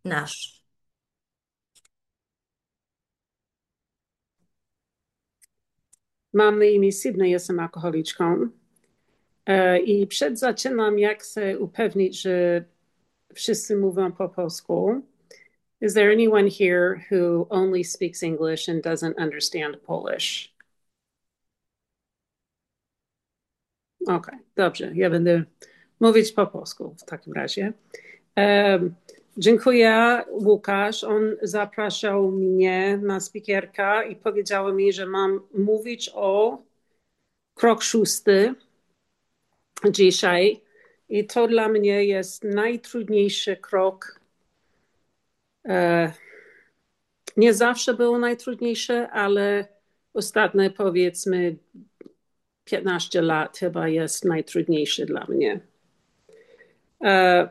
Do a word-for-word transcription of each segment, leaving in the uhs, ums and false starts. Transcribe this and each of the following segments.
Nasz. Mam na imię Sydney, jestem alkoholiczką. E, I przed zaczynam, jak chcę upewnić, że wszyscy mówią po polsku. Is there anyone here who only speaks English and doesn't understand Polish? Okej, okay, dobrze. Ja będę mówić po polsku w takim razie. Um, dziękuję, Łukasz. On zapraszał mnie na speakerka i powiedział mi, że mam mówić o krok szósty dzisiaj. I to dla mnie jest najtrudniejszy krok. E, nie zawsze było najtrudniejsze, ale ostatnie powiedzmy piętnaście lat chyba jest najtrudniejszy dla mnie. E,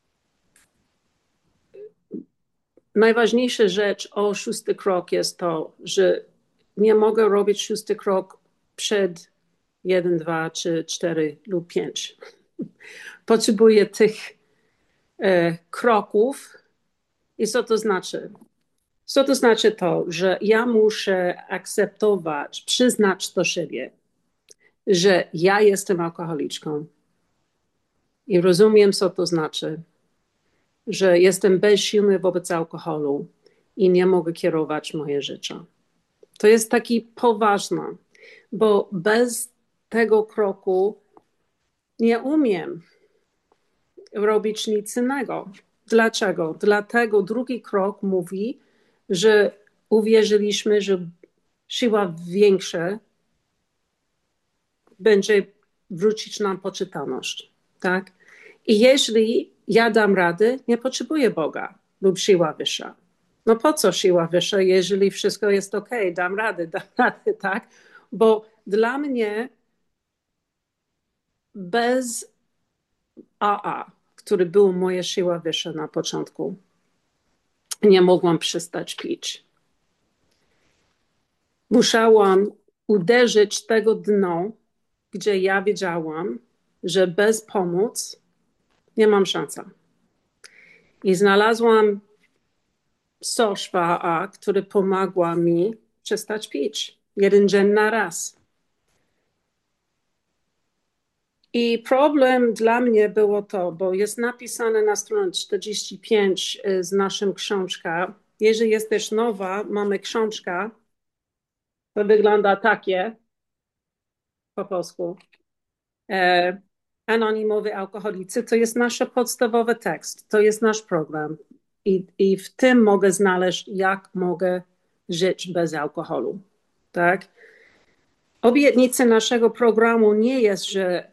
najważniejsza rzecz o szósty krok jest to, że nie mogę robić szósty krok przed jeden, dwa, trzy, cztery lub pięć. Potrzebuję tych e, kroków. I co to znaczy? Co to znaczy to, że ja muszę akceptować, przyznać do siebie, że ja jestem alkoholiczką i rozumiem, co to znaczy, że jestem bezsilny wobec alkoholu i nie mogę kierować moje życie. To jest taki poważne, bo bez tego kroku nie umiem robić nic innego. Dlaczego? Dlatego drugi krok mówi, że uwierzyliśmy, że siła większa będzie wrócić nam poczytalność. Tak? I jeśli ja dam radę, nie potrzebuję Boga lub siła wyższa. No po co siła wyższa, jeżeli wszystko jest ok, dam radę, dam radę, tak? Bo dla mnie bez A A, który był moja siła wyższa na początku, nie mogłam przestać pić. Musiałam uderzyć tego dno, gdzie ja wiedziałam, że bez pomocy nie mam szansy. I znalazłam soczwa, która pomogła mi przestać pić. Jeden dzień na raz. I problem dla mnie było to, bo jest napisane na stronie czterdzieści pięć z naszym książka. Jeżeli jesteś nowa, mamy książka. To wygląda takie po polsku. E, Anonimowi alkoholicy to jest nasz podstawowy tekst. To jest nasz program. I, I w tym mogę znaleźć, jak mogę żyć bez alkoholu. Tak? Obietnicą naszego programu nie jest, że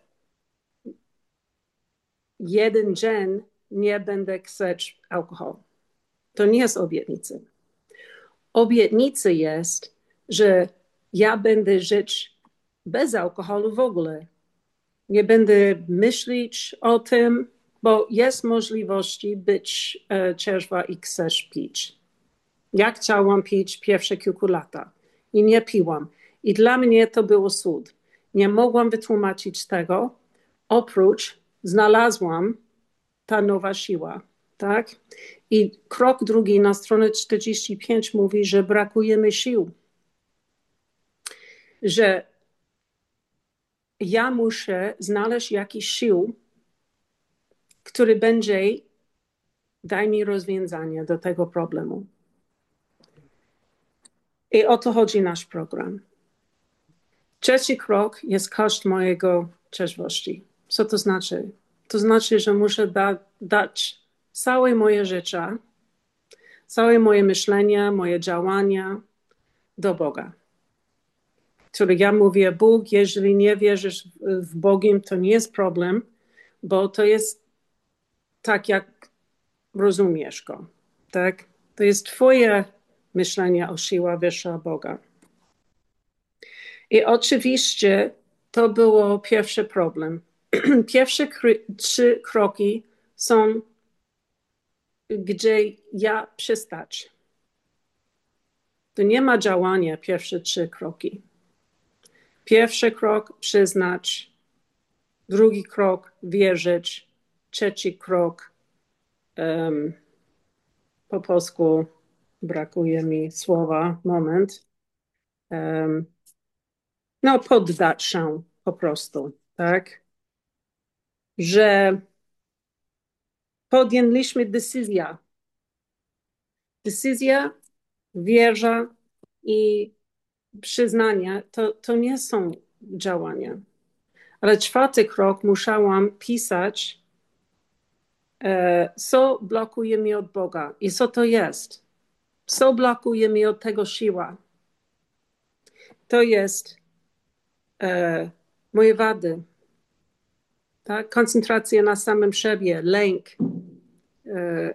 jeden dzień nie będę chcieć alkoholu. To nie jest obietnica. Obietnica jest, że ja będę żyć bez alkoholu w ogóle. Nie będę myśleć o tym, bo jest możliwość być e, trzeźwa i chcesz pić. Ja chciałam pić pierwsze kilku lata i nie piłam. I dla mnie to było cud. Nie mogłam wytłumaczyć tego, oprócz znalazłam ta nowa siła. Tak? I krok drugi na stronie czterdzieści pięć mówi, że brakuje mi sił. Że ja muszę znaleźć jakiś sił, który będzie daj mi rozwiązanie do tego problemu. I o to chodzi nasz program. Trzeci krok jest koszt mojego trzeźwości. Co to znaczy? To znaczy, że muszę da, dać całe moje życie, całe moje myślenie, moje działania do Boga. Który ja mówię, Bóg, jeżeli nie wierzysz w Bogiem, to nie jest problem, bo to jest tak, jak rozumiesz Go. Tak? To jest twoje myślenie o siła wyższa Boga. I oczywiście to było pierwszy problem. Pierwsze trzy kroki są, gdzie ja przestać. To nie ma działania pierwsze trzy kroki. Pierwszy krok przyznać, drugi krok wierzyć, trzeci krok um, po polsku brakuje mi słowa, moment. Um, no, poddać się po prostu, tak? Że podjęliśmy decyzję. Decyzja, wierza i przyznanie to, to nie są działania. Ale czwarty krok musiałam pisać, e, co blokuje mnie od Boga i co to jest. Co blokuje mnie od tego siła. To jest e, moje wady. Tak? Koncentracja na samym siebie, lęk e,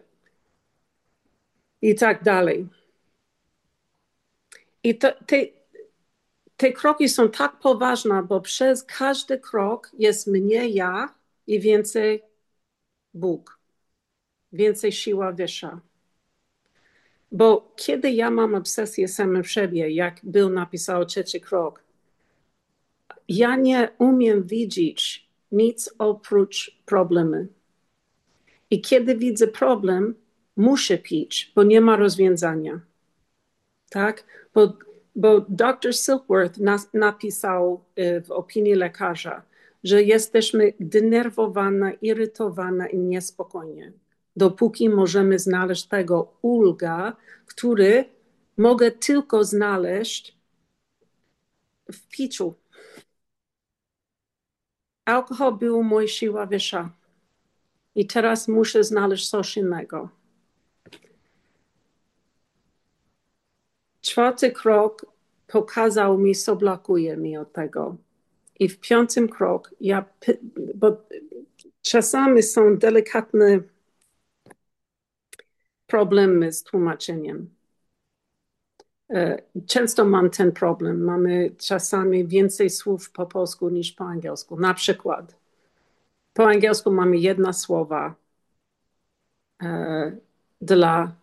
i tak dalej. I to, te, te kroki są tak poważne, bo przez każdy krok jest mniej ja i więcej Bóg. Więcej siła wyższa. Bo kiedy ja mam obsesję samym w siebie, jak Bill napisał trzeci krok, ja nie umiem widzieć nic oprócz problemy. I kiedy widzę problem, muszę pić, bo nie ma rozwiązania. Tak? Bo, bo doktor Silkworth nas, napisał w opinii lekarza, że jesteśmy denerwowane, irytowane i niespokojnie. Dopóki możemy znaleźć tego ulga, który mogę tylko znaleźć w piciu. Alkohol był moja siła wyższa. I teraz muszę znaleźć coś innego. Czwarty krok pokazał mi, co blokuje mi od tego. I w piątym krok, ja, bo czasami są delikatne problemy z tłumaczeniem. Często mam ten problem. Mamy czasami więcej słów po polsku niż po angielsku. Na przykład po angielsku mamy jedna słowa e, dla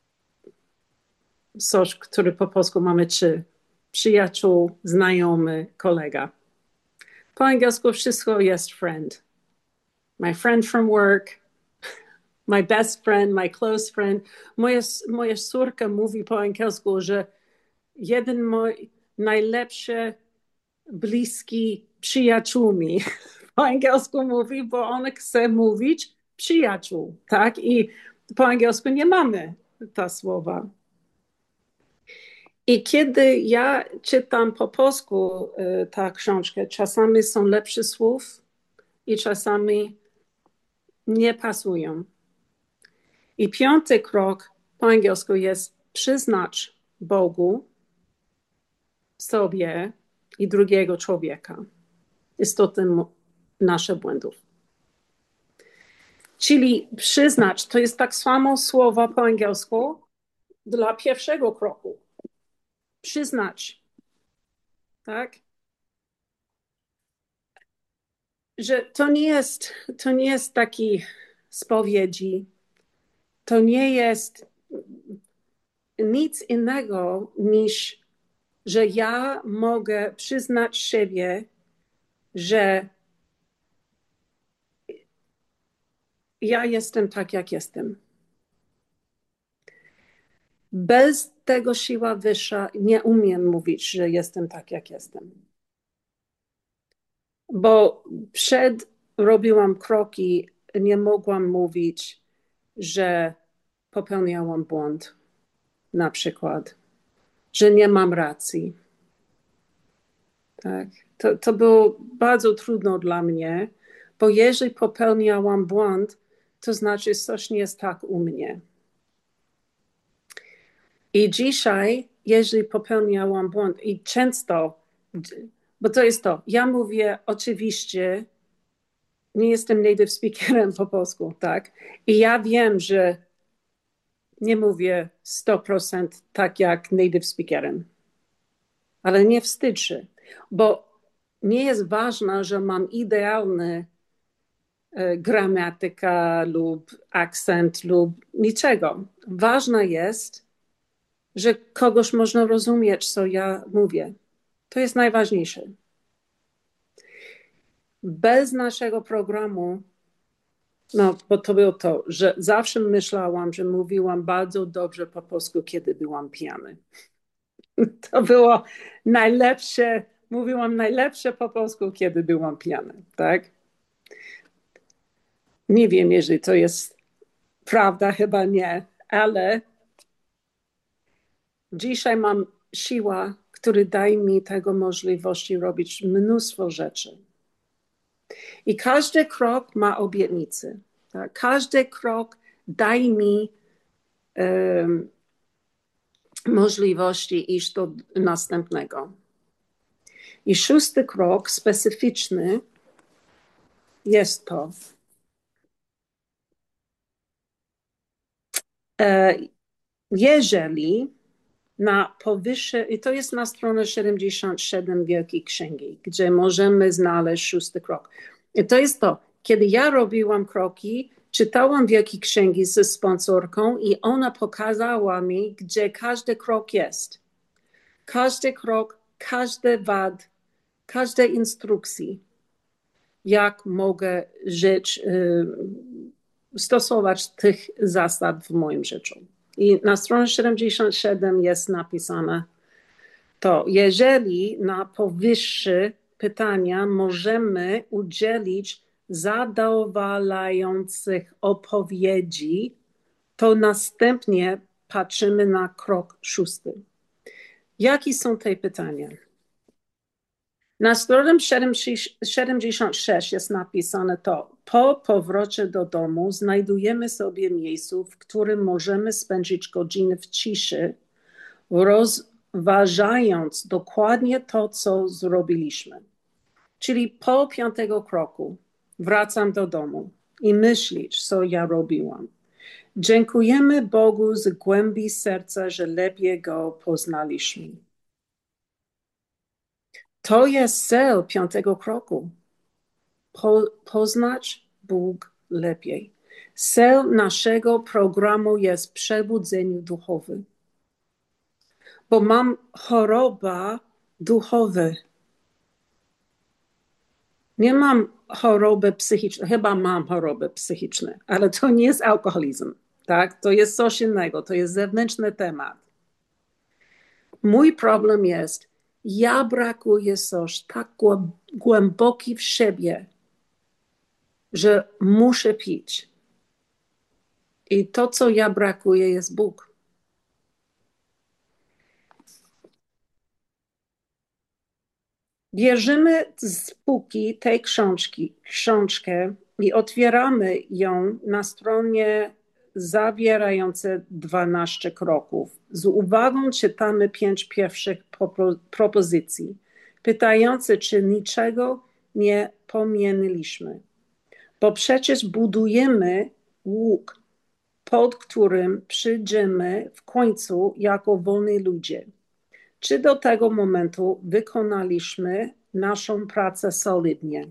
coś, który po polsku mamy trzy. Przyjaciół, znajomy, kolega. Po angielsku wszystko jest friend. My friend from work, my best friend, my close friend. Moja, moja córka mówi po angielsku, że jeden mój najlepszy, bliski przyjaciół mi po angielsku mówi, bo on chce mówić przyjaciół, tak? I po angielsku nie mamy te słowa. I kiedy ja czytam po polsku y, tę książkę, czasami są lepsze słów i czasami nie pasują. I piąty krok po angielsku jest przyznać Bogu, sobie i drugiego człowieka istotę naszych błędów. Czyli przyznać, to jest tak samo słowo po angielsku dla pierwszego kroku. Przyznać, tak? Że to nie jest, to nie jest taki spowiedzi, to nie jest nic innego niż, że ja mogę przyznać siebie, że ja jestem tak, jak jestem. Bez tego siła wyższa nie umiem mówić, że jestem tak, jak jestem. Bo przed robiłam kroki, nie mogłam mówić, że popełniałam błąd, na przykład, że nie mam racji. Tak? To, to było bardzo trudno dla mnie, bo jeżeli popełniałam błąd, to znaczy coś nie jest tak u mnie. I dzisiaj, jeżeli popełniałam błąd i często, bo to jest to, ja mówię oczywiście, nie jestem native speakerem po polsku, tak? I ja wiem, że nie mówię sto procent tak jak native speakerem, ale nie wstydź się, bo nie jest ważne, że mam idealny e, gramatyka lub akcent lub niczego. Ważne jest, że kogoś można rozumieć, co ja mówię. To jest najważniejsze. Bez naszego programu No, bo to było to, że zawsze myślałam, że mówiłam bardzo dobrze po polsku, kiedy byłam pijany. To było najlepsze, mówiłam najlepsze po polsku, kiedy byłam pijana, tak? Nie wiem, jeżeli to jest prawda, chyba nie, ale dzisiaj mam siłę, która daje mi tego możliwości robić mnóstwo rzeczy. I każdy krok ma obietnicę. Tak? Każdy krok daje mi um, możliwości iść do następnego. I szósty krok, specyficzny, jest to. E, jeżeli na powyższe, i to jest na stronie siedemdziesiąt siedem Wielkiej Księgi, gdzie możemy znaleźć szósty krok. I to jest to, kiedy ja robiłam kroki, czytałam Wielkie Księgi ze sponsorką i ona pokazała mi, gdzie każdy krok jest. Każdy krok, każdy wad, każdej instrukcji, jak mogę żyć, stosować tych zasad w moim życiu. I na stronie siedemdziesiąt siedem jest napisane to, jeżeli na powyższe pytania możemy udzielić zadowalających odpowiedzi, to następnie patrzymy na krok szósty. Jakie są te pytania? Na stronie siedemdziesiąt sześć jest napisane to, po powrocie do domu znajdujemy sobie miejsce, w którym możemy spędzić godziny w ciszy, rozważając dokładnie to, co zrobiliśmy. Czyli po piątego kroku wracam do domu i myśleć, co ja robiłam. Dziękujemy Bogu z głębi serca, że lepiej Go poznaliśmy. To jest cel piątego kroku. Po, poznać Bóg lepiej. Cel naszego programu jest przebudzenie duchowe. Bo mam chorobę duchową. Nie mam choroby psychicznej, chyba mam chorobę psychiczną, ale to nie jest alkoholizm, tak? To jest coś innego, to jest zewnętrzny temat. Mój problem jest, ja brakuję coś tak głęboki w siebie, że muszę pić. I to, co ja brakuję, jest Bóg. Bierzemy z półki tej książki, książkę i otwieramy ją na stronie zawierającej dwanaście kroków. Z uwagą czytamy pięć pierwszych propozycji, pytające, czy niczego nie pominęliśmy. Bo przecież budujemy łuk, pod którym przyjdziemy w końcu jako wolni ludzie. Czy do tego momentu wykonaliśmy naszą pracę solidnie?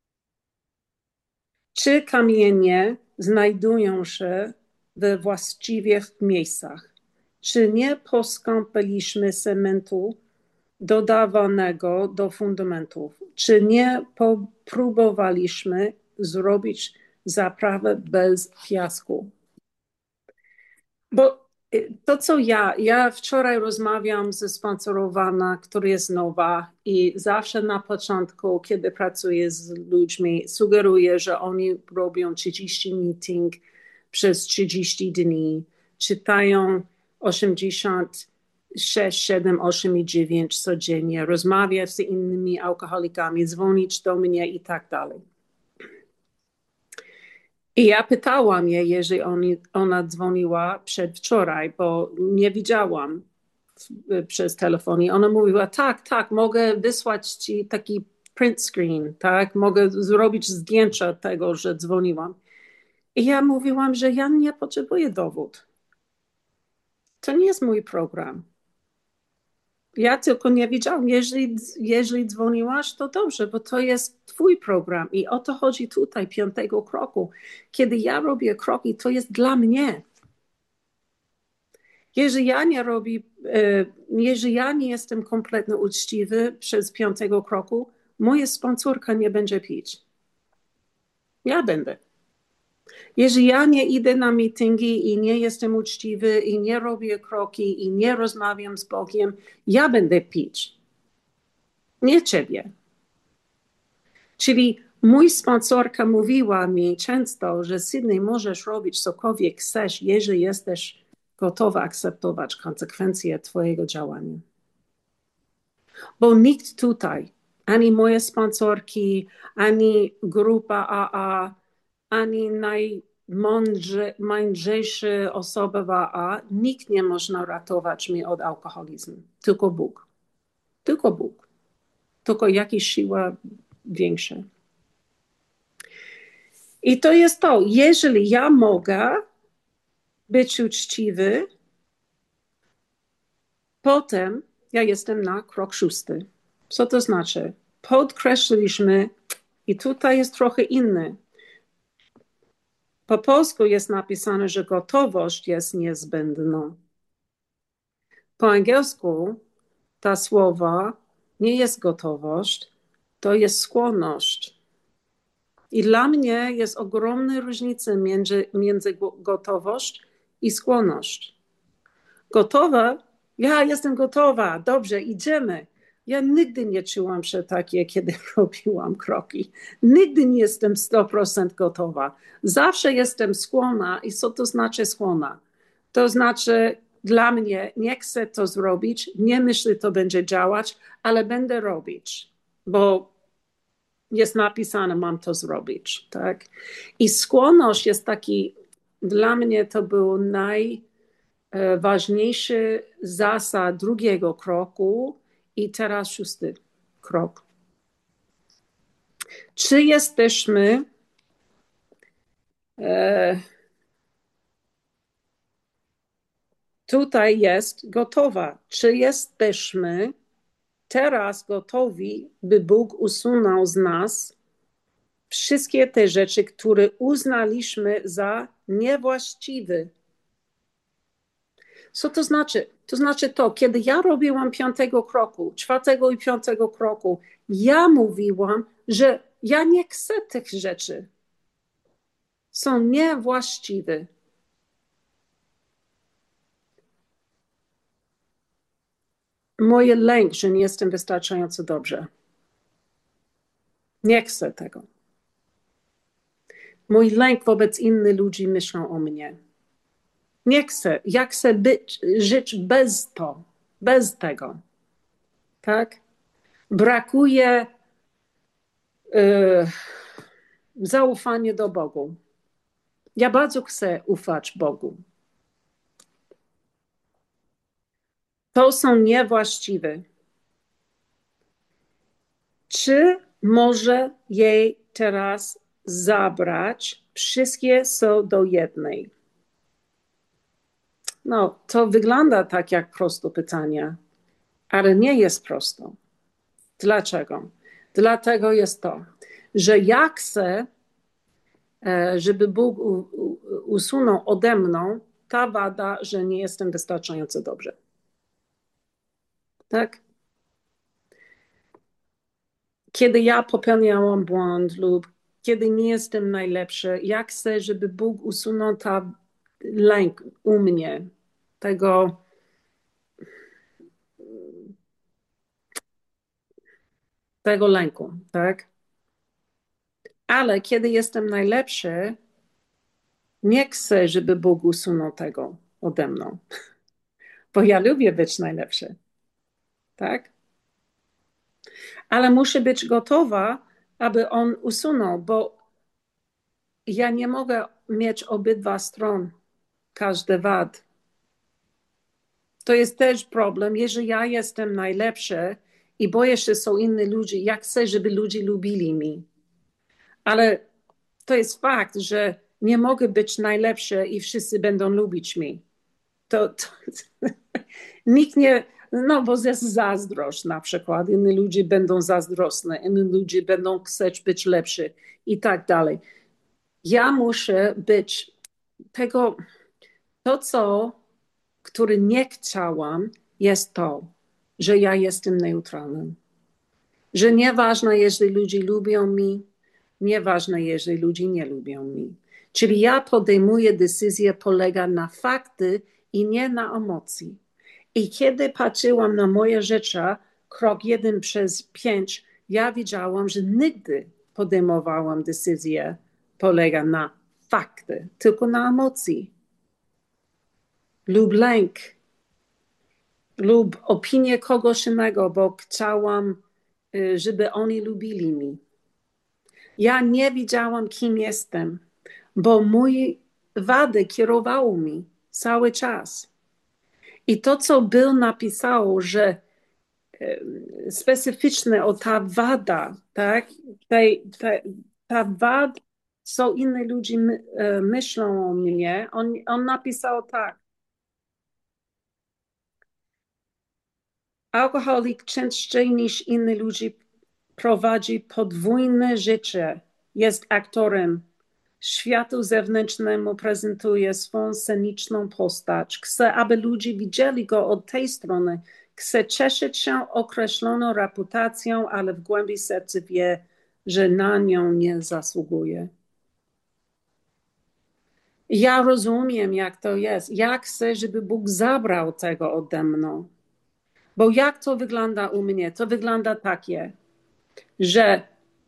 Czy kamienie znajdują się we właściwych miejscach? Czy nie poskąpiliśmy cementu dodawanego do fundamentów? Czy nie próbowaliśmy zrobić zaprawę bez piasku? Bo to, co ja, ja wczoraj rozmawiam ze sponsorowana, która jest nowa i zawsze na początku, kiedy pracuję z ludźmi, sugeruję, że oni robią trzydzieści meeting przez trzydzieści dni, czytają osiemdziesiąt sześć, siedem, osiem i dziewięć codziennie, rozmawiać z innymi alkoholikami, dzwonić do mnie i tak dalej. I ja pytałam jej, jeżeli oni, ona dzwoniła przedwczoraj, bo nie widziałam przez telefon. I ona mówiła, tak, tak, mogę wysłać ci taki print screen, tak, mogę zrobić zdjęcia tego, że dzwoniłam. I ja mówiłam, że ja nie potrzebuję dowód. To nie jest mój program. Ja tylko nie wiedziałam, jeżeli, jeżeli dzwoniłaś, to dobrze, bo to jest twój program i o to chodzi tutaj, piątego kroku. Kiedy ja robię kroki, to jest dla mnie. Jeżeli ja nie robię, jeżeli ja nie jestem kompletnie uczciwy przez piątego kroku, moja sponsorka nie będzie pić. Ja będę. Jeżeli ja nie idę na mityngi i nie jestem uczciwy i nie robię kroki i nie rozmawiam z Bogiem, ja będę pić. Nie ciebie. Czyli mój sponsorka mówiła mi często, że Sydney, możesz robić cokolwiek chcesz, jeżeli jesteś gotowa akceptować konsekwencje twojego działania. Bo nikt tutaj, ani moje sponsorki, ani grupa A A, ani najmądrzejsza osoba w A A, nikt nie może ratować mnie od alkoholizmu. Tylko Bóg. Tylko Bóg. Tylko jakaś siła większa. I to jest to, jeżeli ja mogę być uczciwy, potem ja jestem na krok szósty. Co to znaczy? Podkreśliliśmy, i tutaj jest trochę inny. Po polsku jest napisane, że gotowość jest niezbędna. Po angielsku ta słowa nie jest gotowość, to jest skłonność. I dla mnie jest ogromna różnica między, między gotowość i skłonność. Gotowa, ja jestem gotowa, dobrze, idziemy. Ja nigdy nie czułam się takie, kiedy robiłam kroki. Nigdy nie jestem sto procent gotowa. Zawsze jestem skłonna. I co to znaczy skłonna? To znaczy dla mnie nie chcę to zrobić, nie myślę, że to będzie działać, ale będę robić, bo jest napisane, mam to zrobić. Tak? I skłonność jest taki, dla mnie to był najważniejszy zasad drugiego kroku i teraz szósty krok. Czy jesteśmy e, tutaj jest gotowa? Czy jesteśmy teraz gotowi, by Bóg usunął z nas wszystkie te rzeczy, które uznaliśmy za niewłaściwe? Co to znaczy? To znaczy to, kiedy ja robiłam piątego kroku, czwartego i piątego kroku, ja mówiłam, że ja nie chcę tych rzeczy. Są niewłaściwe. Moje lęk, że nie jestem wystarczająco dobrze. Nie chcę tego. Mój lęk wobec innych ludzi myślą o mnie. Nie chcę. Ja chcę być, żyć bez to, bez tego. Tak? Brakuje yy, zaufania do Bogu. Ja bardzo chcę ufać Bogu. To są niewłaściwe. Czy może jej teraz zabrać? Wszystkie są do jednej. No, to wygląda tak jak proste pytanie, ale nie jest prosto. Dlaczego? Dlatego jest to, że ja chcę, żeby Bóg usunął ode mnie ta wada, że nie jestem wystarczająco dobrze. Tak? Kiedy ja popełniałam błąd lub kiedy nie jestem najlepszy, ja chcę, żeby Bóg usunął ta lęk u mnie, tego tego lęku, tak? Ale kiedy jestem najlepszy, nie chcę, żeby Bóg usunął tego ode mnie, bo ja lubię być najlepszy, tak? Ale muszę być gotowa, aby On usunął, bo ja nie mogę mieć obydwa stron, każdy wad. To jest też problem, jeżeli ja jestem najlepszy i boję się, że są inni ludzie, ja chcę, żeby ludzie lubili mnie. Ale to jest fakt, że nie mogę być najlepszy i wszyscy będą lubić mnie. To, to nikt nie, no bo jest zazdrość na przykład. Inni ludzie będą zazdrosni, inni ludzie będą chcieć być lepszy i tak dalej. Ja muszę być tego, to co, które nie chciałam, jest to, że ja jestem neutralny. Że nieważne, jeżeli ludzie lubią mnie, nieważne, jeżeli ludzie nie lubią mnie. Czyli ja podejmuję decyzję, polega na fakty i nie na emocji. I kiedy patrzyłam na moje życie, krok jeden przez pięć, ja widziałam, że nigdy podejmowałam decyzję, polega na fakty, tylko na emocji lub lęk lub opinię kogoś innego, bo chciałam, żeby oni lubili mnie. Ja nie wiedziałam, kim jestem, bo moje wady kierowały mi cały czas. I to, co Bill napisał, że specyficzne o ta wada, tak? Tej, te, ta wada, co inni ludzie my, myślą o mnie, on, on napisał tak. Alkoholik częściej niż inni ludzie prowadzi podwójne życie. Jest aktorem. Światu zewnętrznemu prezentuje swą sceniczną postać. Chce, aby ludzie widzieli go od tej strony. Chce cieszyć się określoną reputacją, ale w głębi serca wie, że na nią nie zasługuje. Ja rozumiem, jak to jest. Ja chcę, żeby Bóg zabrał tego ode mnie. Bo jak to wygląda u mnie? To wygląda takie, że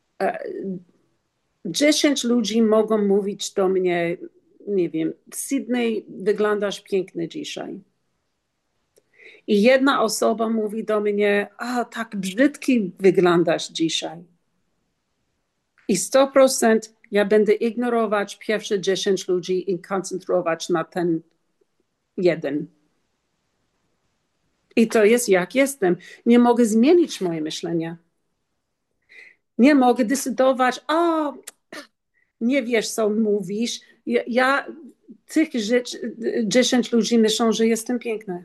dziesięć ludzi mogą mówić do mnie, nie wiem, Sydney, wyglądasz piękny dzisiaj. I jedna osoba mówi do mnie, a tak brzydki wyglądasz dzisiaj. I sto procent ja będę ignorować pierwsze dziesięć ludzi i koncentrować na ten jeden. I to jest jak jestem. Nie mogę zmienić moje myślenie. Nie mogę decydować, o, nie wiesz, co mówisz. Ja, ja tych rzeczy, dziesięć ludzi myślą, że jestem piękna.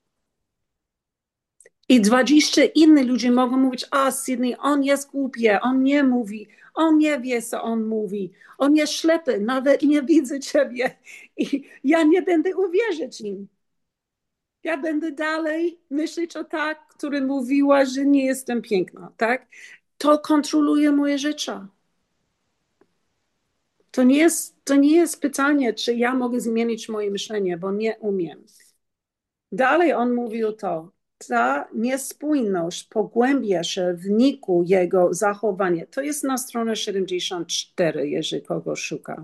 I dwadzieścia innych ludzi mogą mówić, a Sydney, on jest głupi, on nie mówi, on nie wie, co on mówi, on jest ślepy, nawet nie widzę ciebie. I ja nie będę uwierzyć im. Ja będę dalej myśleć o tak, który mówiła, że nie jestem piękna, tak? To kontroluje moje życie. To nie jest, to nie jest pytanie, czy ja mogę zmienić moje myślenie, bo nie umiem. Dalej on mówił to, ta niespójność pogłębia się w wyniku jego zachowania. To jest na stronie siedemdziesiąt cztery, jeżeli kogoś szuka.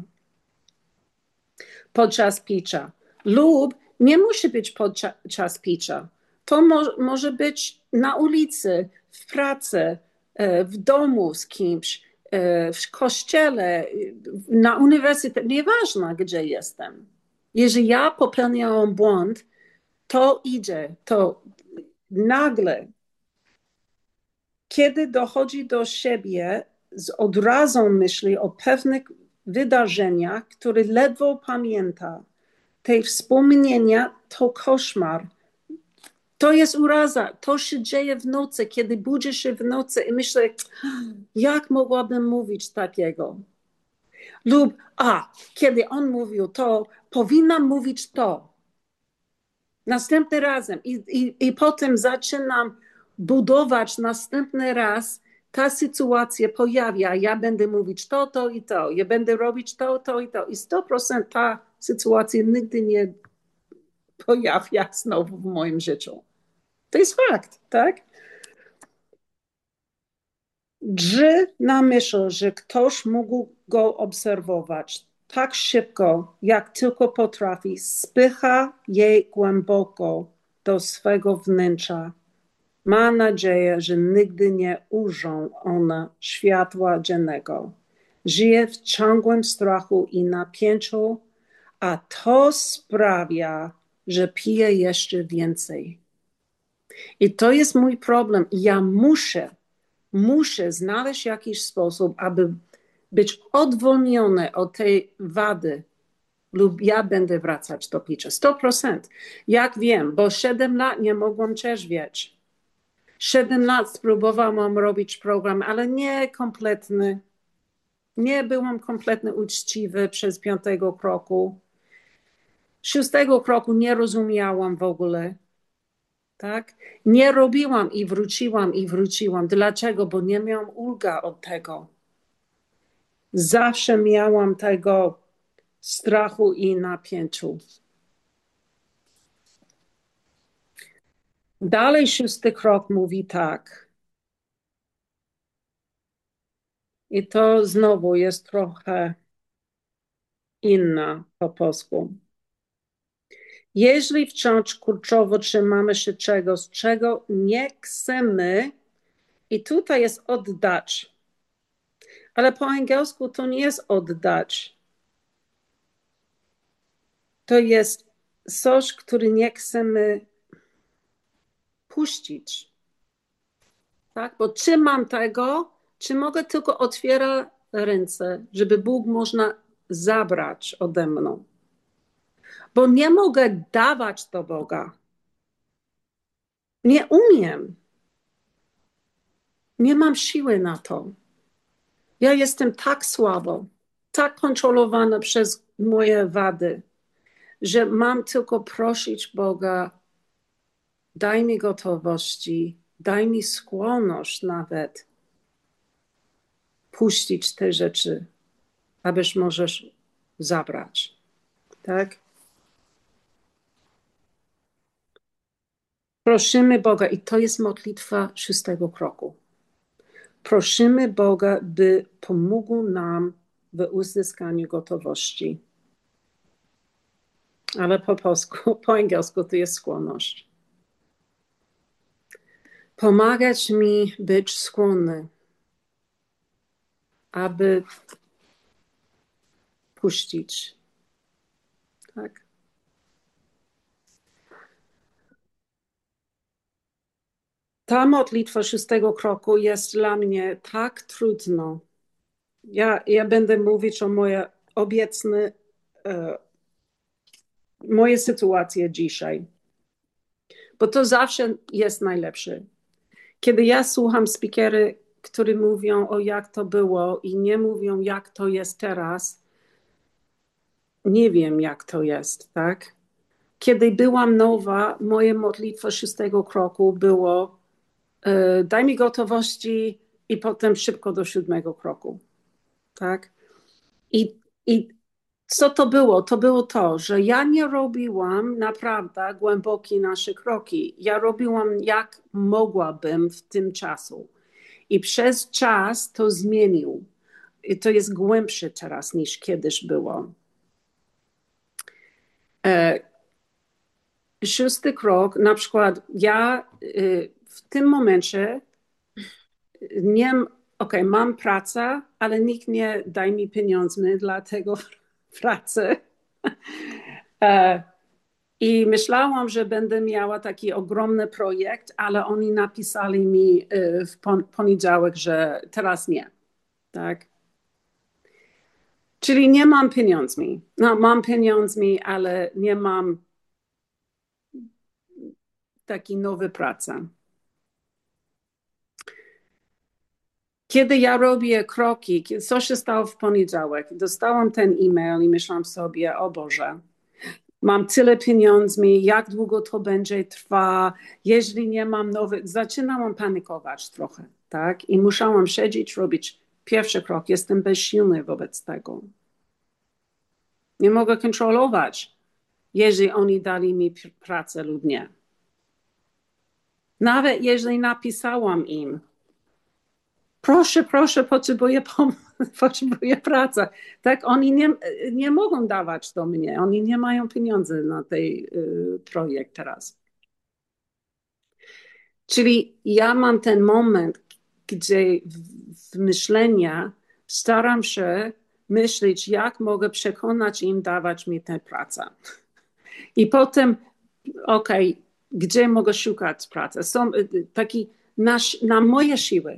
Podczas picia. Lub nie musi być podczas picia. To mo może być na ulicy, w pracy, w domu z kimś, w kościele, na uniwersytecie, nieważne gdzie jestem. Jeżeli ja popełniałam błąd, to idzie, to nagle, kiedy dochodzi do siebie, z od razu myśli o pewnych wydarzeniach, które ledwo pamięta. Te wspomnienia to koszmar. To jest uraza. To się dzieje w nocy, kiedy budzę się w nocy i myślę, jak mogłabym mówić takiego? Lub, a, kiedy on mówił to, powinnam mówić to. Następnym razem. I, i, i potem zaczynam budować następny raz. Ta sytuacja pojawia, ja będę mówić to, to i to. Ja będę robić to, to i to. I sto procent ta sytuacja nigdy nie pojawia znowu w moim życiu. To jest fakt, tak? Drży na myśl, że ktoś mógł go obserwować tak szybko, jak tylko potrafi, spycha jej głęboko do swego wnętrza. Ma nadzieję, że nigdy nie ujrzą one światła dziennego. Żyje w ciągłym strachu i napięciu, a to sprawia, że pije jeszcze więcej. I to jest mój problem. Ja muszę, muszę znaleźć jakiś sposób, aby być odwolniony od tej wady, lub ja będę wracać do picia. sto procent. Jak wiem, bo siedem lat nie mogłam trzeźwieć. siedem lat spróbowałam robić program, ale nie kompletny. Nie byłam kompletnie uczciwy przez piątego kroku. Szóstego kroku nie rozumiałam w ogóle. Tak? Nie robiłam i wróciłam i wróciłam. Dlaczego? Bo nie miałam ulga od tego. Zawsze miałam tego strachu i napięciu. Dalej szósty krok mówi tak. I to znowu jest trochę inna po polsku. Jeżeli wciąż kurczowo trzymamy się czegoś, czego nie chcemy, i tutaj jest oddać. Ale po angielsku to nie jest oddać. To jest coś, który nie chcemy puścić. Tak? Bo czy mam tego, czy mogę tylko otwierać ręce, żeby Bóg można zabrać ode mną. Bo nie mogę dawać do Boga. Nie umiem. Nie mam siły na to. Ja jestem tak słabo, tak kontrolowana przez moje wady, że mam tylko prosić Boga, daj mi gotowości, daj mi skłonność nawet puścić te rzeczy, abyś możesz zabrać. Tak? Prosimy Boga, i to jest modlitwa szóstego kroku. Prosimy Boga, by pomógł nam w uzyskaniu gotowości. Ale po polsku, po angielsku to jest skłonność. Pomagać mi być skłonny, aby puścić. Tak. Ta modlitwa szóstego kroku jest dla mnie tak trudna. Ja, ja będę mówić o moje obecne, e, moje sytuacje dzisiaj. Bo to zawsze jest najlepsze. Kiedy ja słucham speakery, którzy mówią o jak to było i nie mówią jak to jest teraz, nie wiem jak to jest, tak? Kiedy byłam nowa, moje modlitwa szóstego kroku było e, daj mi gotowości i potem szybko do siódmego kroku, tak? I, I co to było? To było to, że ja nie robiłam naprawdę głębokie nasze kroki. Ja robiłam jak mogłabym w tym czasu. I przez czas to zmienił. I to jest głębsze teraz niż kiedyś było. E, szósty krok, na przykład ja y, w tym momencie nie, okej, okay, mam pracę, ale nikt nie daje mi pieniędzy dla tego pracy. E, I myślałam, że będę miała taki ogromny projekt, ale oni napisali mi y, w poniedziałek, że teraz nie. Tak? Czyli nie mam pieniędzmi. No, mam pieniędzmi, ale nie mam takiej nowej pracy. Kiedy ja robię kroki, co się stało w poniedziałek? Dostałam ten e-mail i myślałam sobie, o Boże, mam tyle pieniędzy, jak długo to będzie trwa, jeżeli nie mam nowych... Zaczynałam panikować trochę, tak? I musiałam siedzieć, robić pierwszy krok. Jestem bezsilny wobec tego. Nie mogę kontrolować, jeżeli oni dali mi pracę lub nie. Nawet jeżeli napisałam im, proszę, proszę, potrzebuję pomocy, potrzebuję pracy. Tak, oni nie, nie mogą dawać do mnie, oni nie mają pieniędzy na ten y, projekt teraz. Czyli ja mam ten moment, gdzie w, w myśleniu staram się myśleć, jak mogę przekonać im dawać mi tę pracę. I potem, okej, okay, gdzie mogę szukać pracy? Są taki na, na moje siły.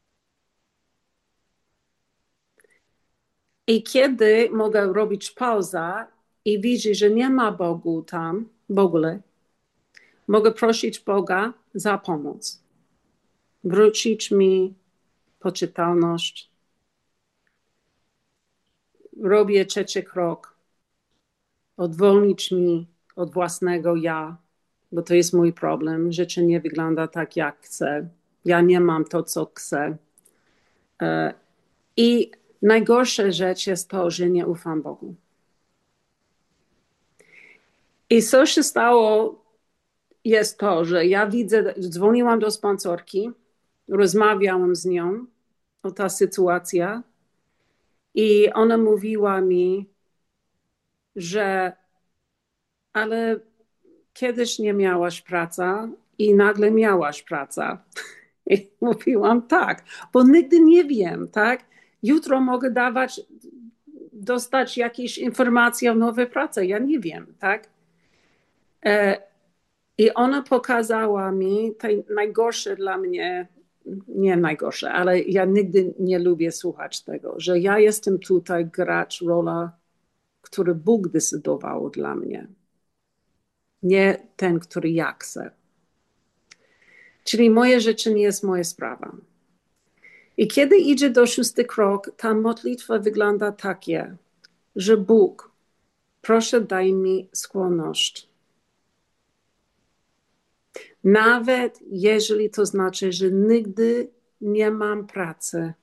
I kiedy mogę robić pauzę i widzę, że nie ma Bogu tam w ogóle, mogę prosić Boga za pomoc. Wrócić mi poczytalność. Robię trzeci krok. Odwolnić mi od własnego ja, bo to jest mój problem. Życie nie wygląda tak, jak chcę. Ja nie mam to, co chcę. I najgorsza rzecz jest to, że nie ufam Bogu. I co się stało, jest to, że ja widzę, dzwoniłam do sponsorki, rozmawiałam z nią o ta sytuacja i ona mówiła mi, że ale kiedyś nie miałaś praca i nagle miałaś pracę. I mówiłam tak, bo nigdy nie wiem, tak? Jutro mogę dawać, dostać jakieś informacje o nowej pracy, ja nie wiem, tak? E, I ona pokazała mi, to najgorsze dla mnie, nie najgorsze, ale ja nigdy nie lubię słuchać tego, że ja jestem tutaj grać rolę, którą Bóg decydował dla mnie. Nie ten, który ja chcę. Czyli moje życie nie jest moja sprawa. I kiedy idzie do szósty krok, ta modlitwa wygląda takie, że Bóg, proszę daj mi skłonność. Nawet jeżeli to znaczy, że nigdy nie mam pracy,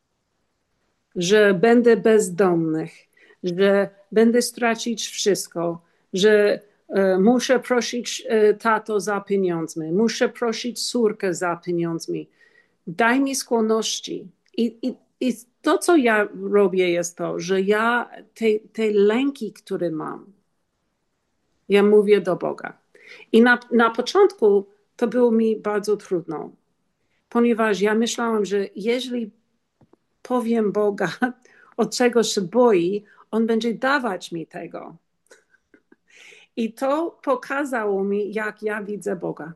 że będę bezdomny, że będę stracić wszystko, że e, muszę prosić e, tato za pieniądzmi, muszę prosić córkę za pieniądzmi. Daj mi skłonności. I, i, i to, co ja robię, jest to, że ja te, te lęki, które mam, ja mówię do Boga. I na, na początku to było mi bardzo trudno, ponieważ ja myślałam, że jeżeli powiem Boga, od czego się boi, On będzie dawać mi tego. I to pokazało mi, jak ja widzę Boga.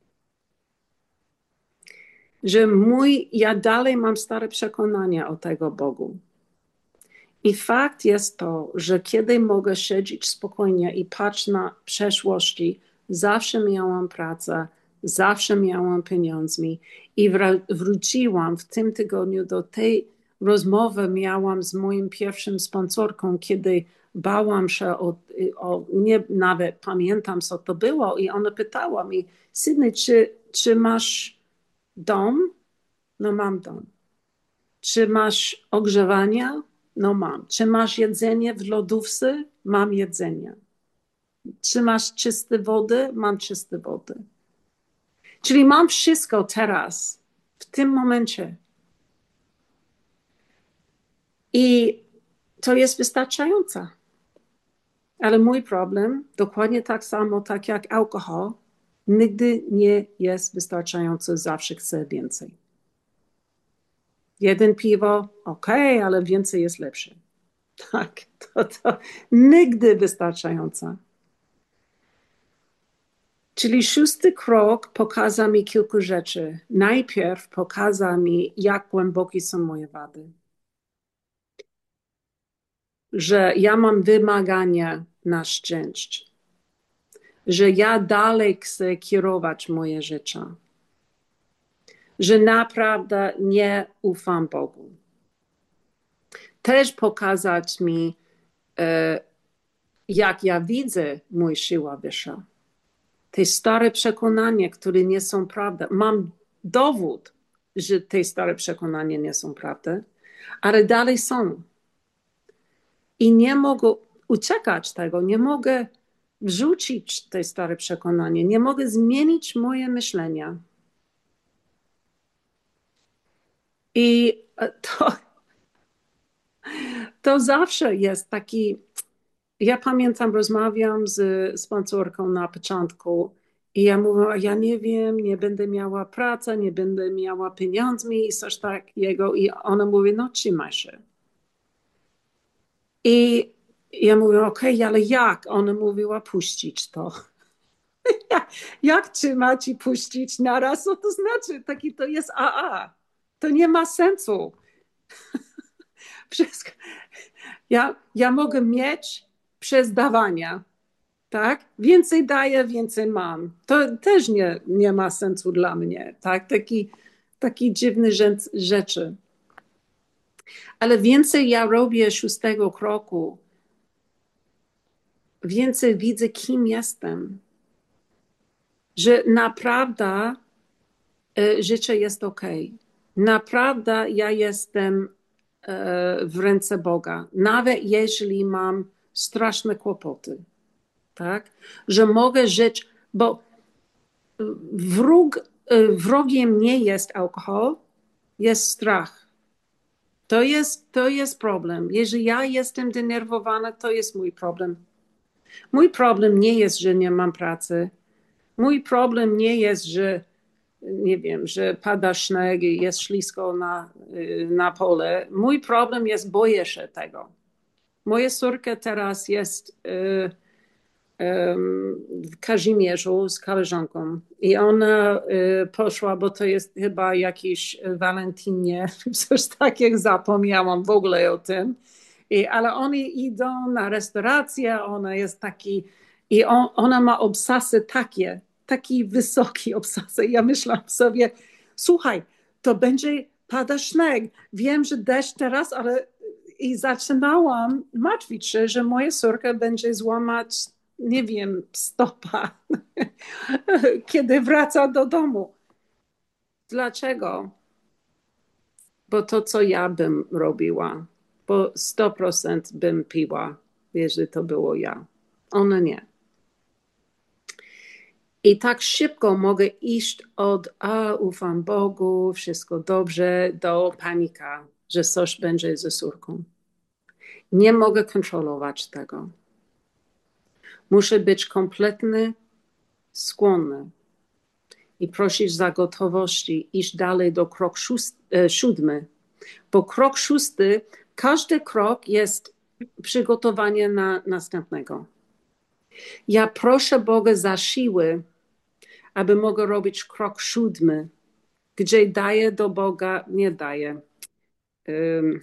Że mój, ja dalej mam stare przekonania o tego Bogu. I fakt jest to, że kiedy mogę siedzieć spokojnie i patrzeć na przeszłości, zawsze miałam pracę, zawsze miałam pieniądzmi i wróciłam w tym tygodniu do tej rozmowy miałam z moim pierwszym sponsorką, kiedy bałam się o, o nie nawet pamiętam co to było i ona pytała mi, Sydney, czy, czy masz dom? No mam dom. Czy masz ogrzewanie? No mam. Czy masz jedzenie w lodówce? Mam jedzenie. Czy masz czyste wody? Mam czyste wody. Czyli mam wszystko teraz, w tym momencie. I to jest wystarczające. Ale mój problem, dokładnie tak samo, tak jak alkohol, nigdy nie jest wystarczający, zawsze chcę więcej. Jeden piwo, okej, okay, ale więcej jest lepsze. Tak, to, to nigdy wystarczające. Czyli szósty krok pokazał mi kilka rzeczy. Najpierw pokazał mi, jak głębokie są moje wady. Że ja mam wymagania na szczęście. Że ja dalej chcę kierować moje życie. Że naprawdę nie ufam Bogu. Też pokazać mi, jak ja widzę moją siłę wyższa. Te stare przekonania, które nie są prawdą. Mam dowód, że te stare przekonania nie są prawdą, ale dalej są. I nie mogę uciekać tego, nie mogę wrzucić te stare przekonania, nie mogę zmienić moje myślenia. I to, to zawsze jest taki... Ja pamiętam, rozmawiam z sponsorką na początku i ja mówię, ja nie wiem, nie będę miała pracy, nie będę miała pieniędzmi i coś takiego. I ona mówi, no trzymaj się. I ja mówię, okej, okay, ale jak? Ona mówiła, puścić to. Jak trzymać i puścić naraz? Co to znaczy? Taki to jest A A. To nie ma sensu. Wszystko. Ja, ja mogę mieć przez dawania. Tak? Więcej daję, więcej mam. To też nie, nie ma sensu dla mnie. Tak? Taki, taki dziwny rzeczy. Ale więcej ja robię szóstego kroku, więcej widzę, kim jestem. Że naprawdę y, życie jest ok. Naprawdę ja jestem y, w ręce Boga. Nawet jeśli mam straszne kłopoty. tak? Że mogę żyć, bo wróg, wrogiem nie jest alkohol, jest strach. To jest, to jest problem. Jeżeli ja jestem denerwowana, to jest mój problem. Mój problem nie jest, że nie mam pracy. Mój problem nie jest, że nie wiem, że pada śnieg i jest ślisko na, na pole. Mój problem jest, boję się tego. Moja córka teraz jest y, y, w Kazimierzu z koleżanką i ona y, poszła, bo to jest chyba jakiś Walentynie, coś takiego, zapomniałam w ogóle o tym. I, ale oni idą na restaurację, ona jest taki, i on, ona ma obsasy takie, taki wysoki obsasy. Ja myślałam sobie, słuchaj, to będzie pada śnieg. Wiem, że deszcz teraz, ale i zaczynałam martwić się, że moja córka będzie złamać, nie wiem, stopa, kiedy wraca do domu. Dlaczego? Bo to, co ja bym robiła, bo sto procent bym piła, jeżeli to było ja. Ona nie. I tak szybko mogę iść od a ufam Bogu, wszystko dobrze, do panika, że coś będzie ze córką. Nie mogę kontrolować tego. Muszę być kompletnie skłonny i prosić za gotowości, iść dalej do krok siódmy. Bo krok szósty, każdy krok jest przygotowanie na następnego. Ja proszę Boga za siły, aby mogę robić krok siódmy, gdzie daję do Boga, nie daję. Um,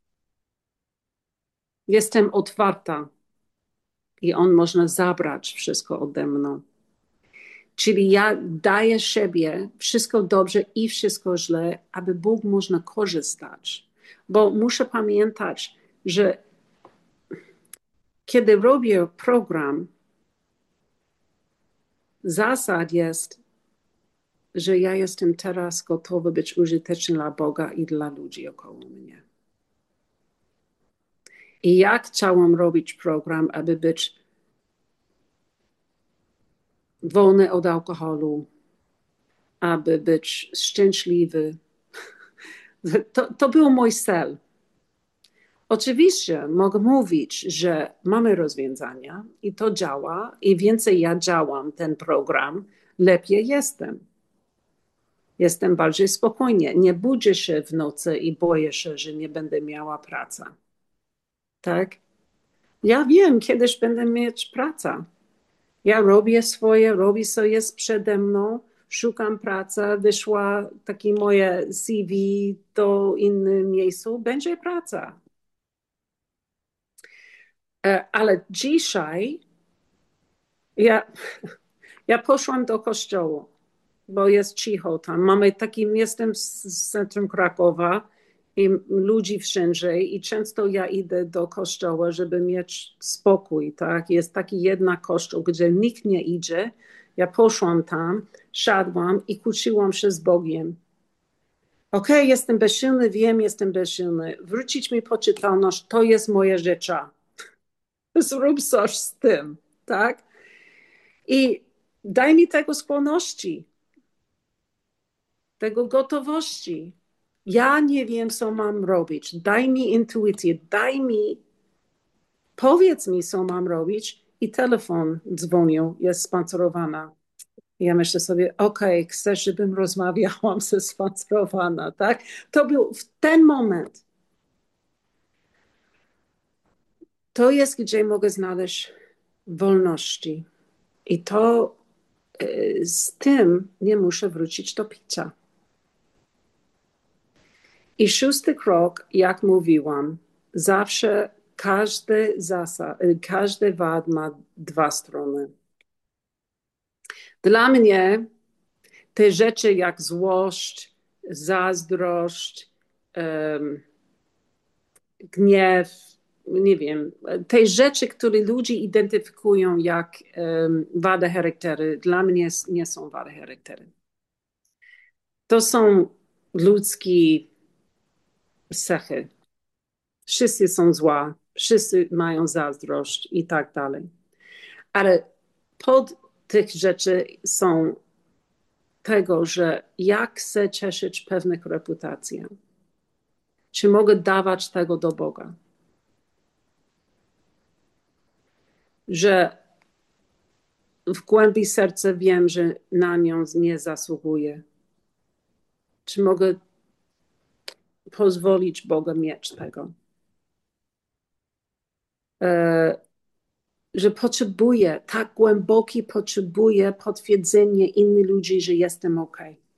jestem otwarta i On można zabrać wszystko ode mnie. Czyli ja daję siebie wszystko dobrze i wszystko źle, aby Bóg można korzystać. Bo muszę pamiętać, że kiedy robię program, zasad jest, że ja jestem teraz gotowa być użyteczna dla Boga i dla ludzi około mnie. I ja chciałam robić program, aby być wolny od alkoholu, aby być szczęśliwy. To, to był mój cel. Oczywiście mogę mówić, że mamy rozwiązania i to działa i więcej ja działam ten program, lepiej jestem. Jestem bardziej spokojnie. Nie budzę się w nocy i boję się, że nie będę miała pracy. Tak? Ja wiem, kiedyś będę mieć pracę. Ja robię swoje, robię co jest przede mną, szukam pracy, wyszła takie moje C V do innych miejsc, będzie praca. Ale dzisiaj ja, ja poszłam do kościoła, bo jest cicho tam. Mamy taki, jestem z centrum Krakowa i ludzi wszędzie i często ja idę do kościoła, żeby mieć spokój, tak? Jest taki jedna kościół, gdzie nikt nie idzie. Ja poszłam tam, siadłam i kłóciłam się z Bogiem. Okej, okay, jestem bezsilny, wiem, jestem bezsilny. Wrócić mi poczytalność, to jest moja rzecz. Zrób coś z tym, tak? I daj mi tego skłonności, tego gotowości. Ja nie wiem, co mam robić. Daj mi intuicję, daj mi, powiedz mi, co mam robić. I telefon dzwonił, jest sponsorowana. Ja myślę sobie, okej, okay, chcesz, żebym rozmawiała ze sponsorowana, tak? To był w ten moment. To jest, gdzie mogę znaleźć wolności. I to z tym nie muszę wrócić do picia. I szósty krok, jak mówiłam, zawsze każdy zasad, każdy wad ma dwa strony. Dla mnie te rzeczy jak złość, zazdrość, um, gniew, nie wiem, te rzeczy, które ludzie identyfikują jak um, wady charakteru, dla mnie nie są wady charakteru. To są ludzkie cechy. Wszyscy są zła, wszyscy mają zazdrość i tak dalej. Ale pod tych rzeczy są tego, że jak chcę cieszyć pewną reputację. Czy mogę dawać tego do Boga? Że w głębi serca wiem, że na nią nie zasługuję. Czy mogę pozwolić Boga mieć tego? E, że potrzebuję, tak głęboki potrzebuję potwierdzenia innych ludzi, że jestem ok.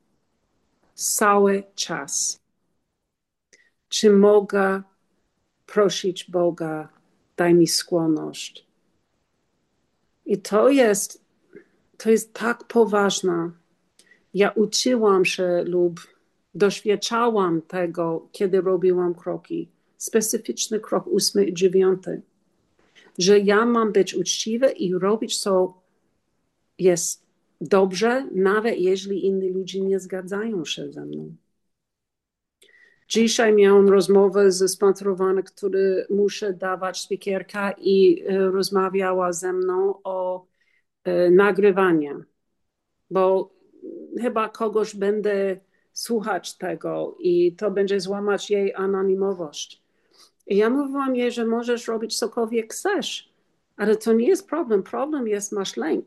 Cały czas. Czy mogę prosić Boga, daj mi skłonność. I to jest, to jest tak poważne. Ja uczyłam się lub doświadczałam tego, kiedy robiłam kroki. Specyficzny krok ósmy i dziewiąty. Że ja mam być uczciwa i robić, co jest dobrze, nawet jeśli inni ludzie nie zgadzają się ze mną. Dzisiaj miałam rozmowę ze sponsorowaną, który muszę dawać spikierka i e, rozmawiała ze mną o e, nagrywaniu, bo chyba kogoś będę słuchać tego i to będzie złamać jej anonimowość. I ja mówiłam jej, że możesz robić cokolwiek chcesz, ale to nie jest problem. Problem jest, masz lęk.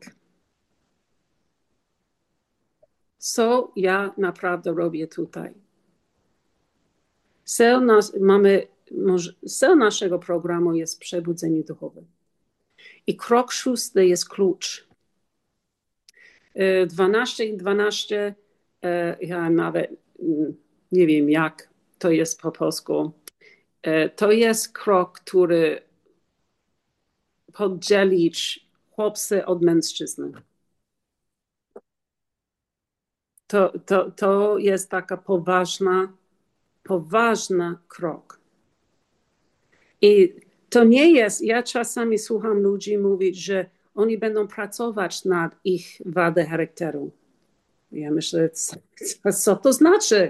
Co ja naprawdę robię tutaj? Cel, nas, mamy, cel naszego programu jest przebudzenie duchowe. I krok szósty jest klucz. dwanaście i dwanaście, ja nawet nie wiem jak to jest po polsku. To jest krok, który podzielić chłopcy od mężczyzny. To, to, to jest taka poważna, poważny krok. I to nie jest, ja czasami słucham ludzi mówić, że oni będą pracować nad ich wadą charakteru. Ja myślę, co, co to znaczy?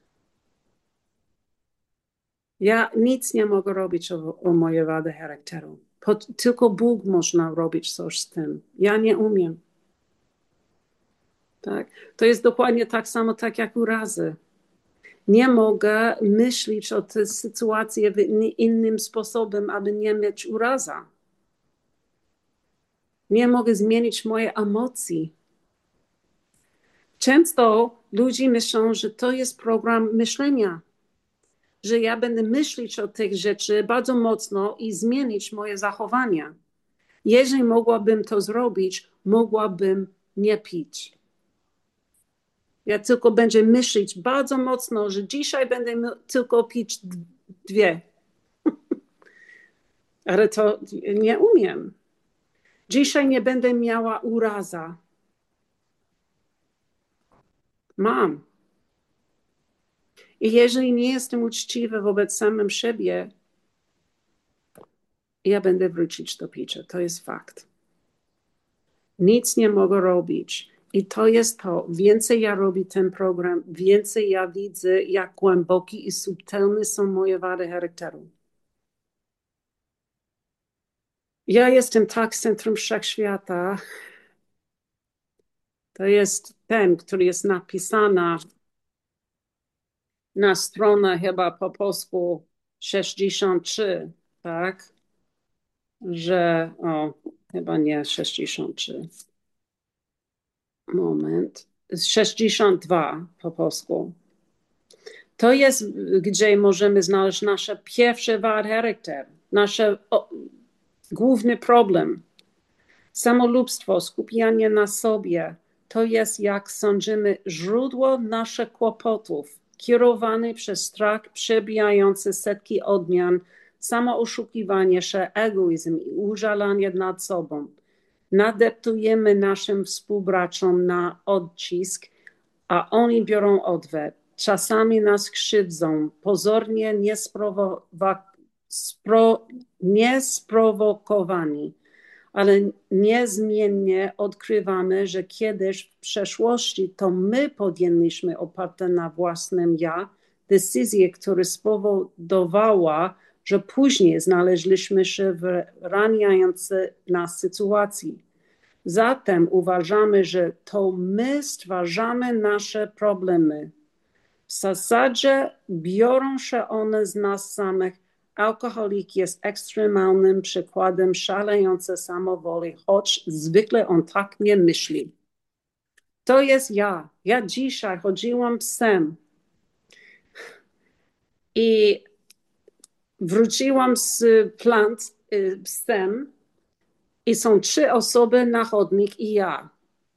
Ja nic nie mogę robić o, o moje wady charakteru. Po, tylko Bóg można robić coś z tym. Ja nie umiem. Tak? To jest dokładnie tak samo, tak jak urazy. Nie mogę myśleć o tej sytuacji w innym sposobem, aby nie mieć uraza. Nie mogę zmienić mojej emocji. Często ludzie myślą, że to jest program myślenia, że ja będę myśleć o tych rzeczy bardzo mocno i zmienić moje zachowania. Jeżeli mogłabym to zrobić, mogłabym nie pić. Ja tylko będę myśleć bardzo mocno, że dzisiaj będę tylko pić dwie. Ale to nie umiem. Dzisiaj nie będę miała uraza. Mam. I jeżeli nie jestem uczciwa wobec samym siebie, ja będę wrócić do picia. To jest fakt. Nic nie mogę robić. I to jest to. Więcej ja robię ten program, więcej ja widzę, jak głęboki i subtelne są moje wady charakteru. Ja jestem tak centrum wszechświata. To jest ten, który jest napisana na stronę chyba po polsku sześćdziesiąt trzy, tak? Że, o, chyba nie sześćdziesiąt trzy. Moment. sześćdziesiąt dwa po polsku. To jest, gdzie możemy znaleźć nasze pierwsze wady charakter, nasz główny problem. Samolubstwo, skupianie na sobie, to jest, jak sądzimy, źródło naszych kłopotów, kierowany przez strach przebijający setki odmian, samooszukiwanie się, egoizm i użalanie nad sobą. Nadeptujemy naszym współbraciom na odcisk, a oni biorą odwet. Czasami nas krzywdzą, pozornie niespro, niesprowokowani, ale niezmiennie odkrywamy, że kiedyś w przeszłości to my podjęliśmy oparte na własnym ja decyzję, która spowodowała, że później znaleźliśmy się w raniającej nas sytuacji. Zatem uważamy, że to my stwarzamy nasze problemy. W zasadzie biorą się one z nas samych. Alkoholik jest ekstremalnym przykładem szalejącej samowoli, choć zwykle on tak nie myśli. To jest ja. Ja dzisiaj chodziłam psem i wróciłam z plant psem i są trzy osoby na chodnik i ja.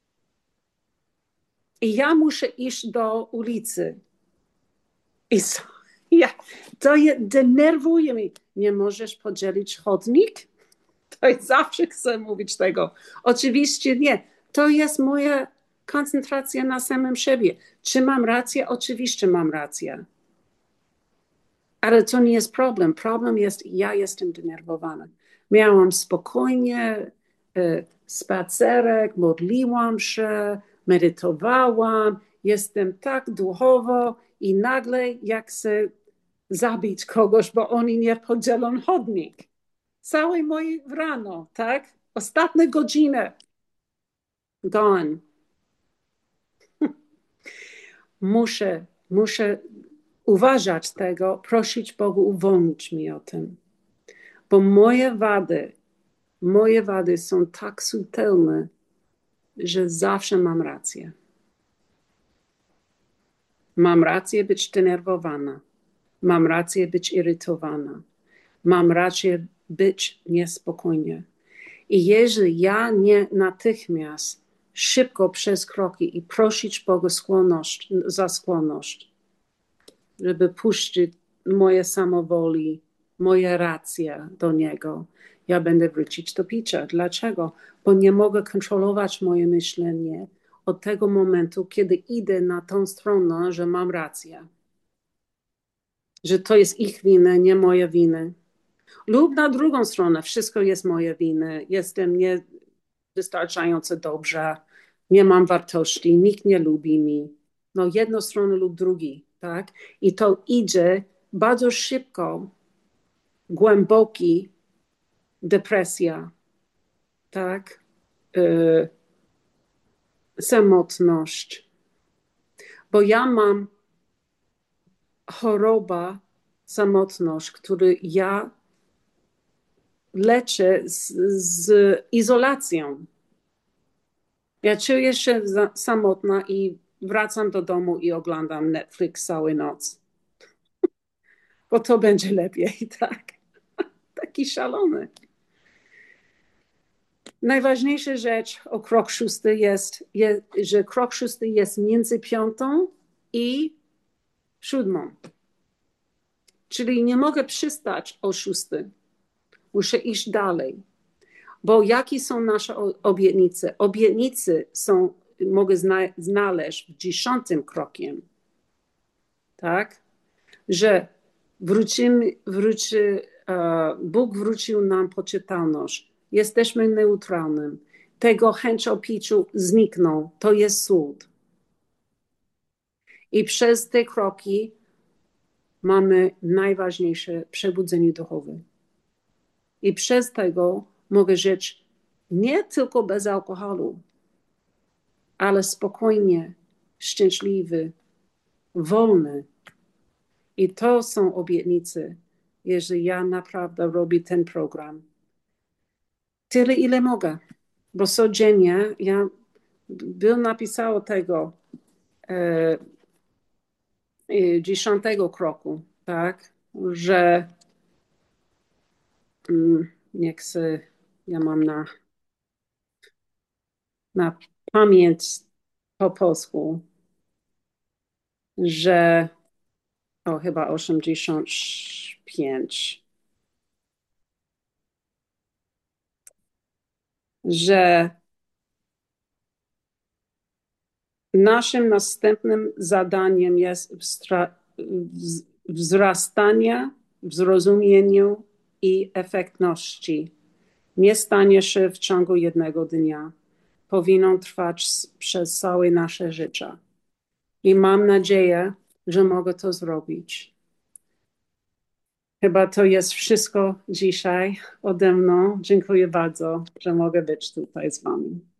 I ja muszę iść do ulicy. I so, ja, to je, denerwuje mnie. Nie możesz podzielić chodnik? To ja zawsze chcę mówić tego. Oczywiście nie. To jest moja koncentracja na samym siebie. Czy mam rację? Oczywiście mam rację. Ale to nie jest problem. Problem jest, ja jestem denerwowana. Miałam spokojnie e, spacerek, modliłam się, medytowałam, jestem tak duchowo i nagle jak chcę zabić kogoś, bo oni nie podzielą chodnik. Całe moje rano, tak? Ostatnie godziny. Gone. Muszę, muszę uważać tego, prosić Bogu uwolnić mnie o tym. Bo moje wady, moje wady są tak subtelne, że zawsze mam rację. Mam rację być denerwowana. Mam rację być irytowana. Mam rację być niespokojnie. I jeżeli ja nie natychmiast szybko przez kroki i prosić Boga skłonność, za skłonność, żeby puścić moje samowoli, moje racje do Niego, ja będę wrócić do picia. Dlaczego? Bo nie mogę kontrolować moje myślenie od tego momentu, kiedy idę na tą stronę, że mam rację. Że to jest ich wina, nie moja wina. Lub na drugą stronę, wszystko jest moja wina, jestem niewystarczająco dobrze, nie mam wartości, nikt nie lubi mnie. No jedną stronę lub drugi, tak? I to idzie bardzo szybko, głęboki depresja, tak? Yy, samotność. Bo ja mam chorobę, samotność, który ja leczę z, z izolacją. Ja czuję się za, samotna i wracam do domu i oglądam Netflix całą noc. Bo to będzie lepiej, tak? Taki szalony. Najważniejsza rzecz o krok szósty jest, jest, że krok szósty jest między piątą i siódmą. Czyli nie mogę przystać o szósty. Muszę iść dalej. Bo jakie są nasze obietnice? Obietnice są, mogę zna, znaleźć w dziesiątym krokiem. Tak? Że wrócimy, wróci, uh, Bóg wrócił nam poczytalność. Jesteśmy neutralnym. Tego chęć o piciu zniknął. To jest cud. I przez te kroki mamy najważniejsze przebudzenie duchowe. I przez tego mogę żyć nie tylko bez alkoholu, ale spokojnie, szczęśliwy, wolny. I to są obietnice, jeżeli ja naprawdę robię ten program. Tyle, ile mogę, bo codziennie ja był napisało tego e, e, dziesiątego kroku, tak, że mm, nie chcę, ja mam na, na pamięć po polsku, że o chyba osiemdziesiąt pięć, że naszym następnym zadaniem jest wzrastanie w zrozumieniu i efektywności. Nie stanie się w ciągu jednego dnia. Powinno trwać przez całe nasze życie. I mam nadzieję, że mogę to zrobić. Chyba to jest wszystko dzisiaj ode mnie. Dziękuję bardzo, że mogę być tutaj z wami.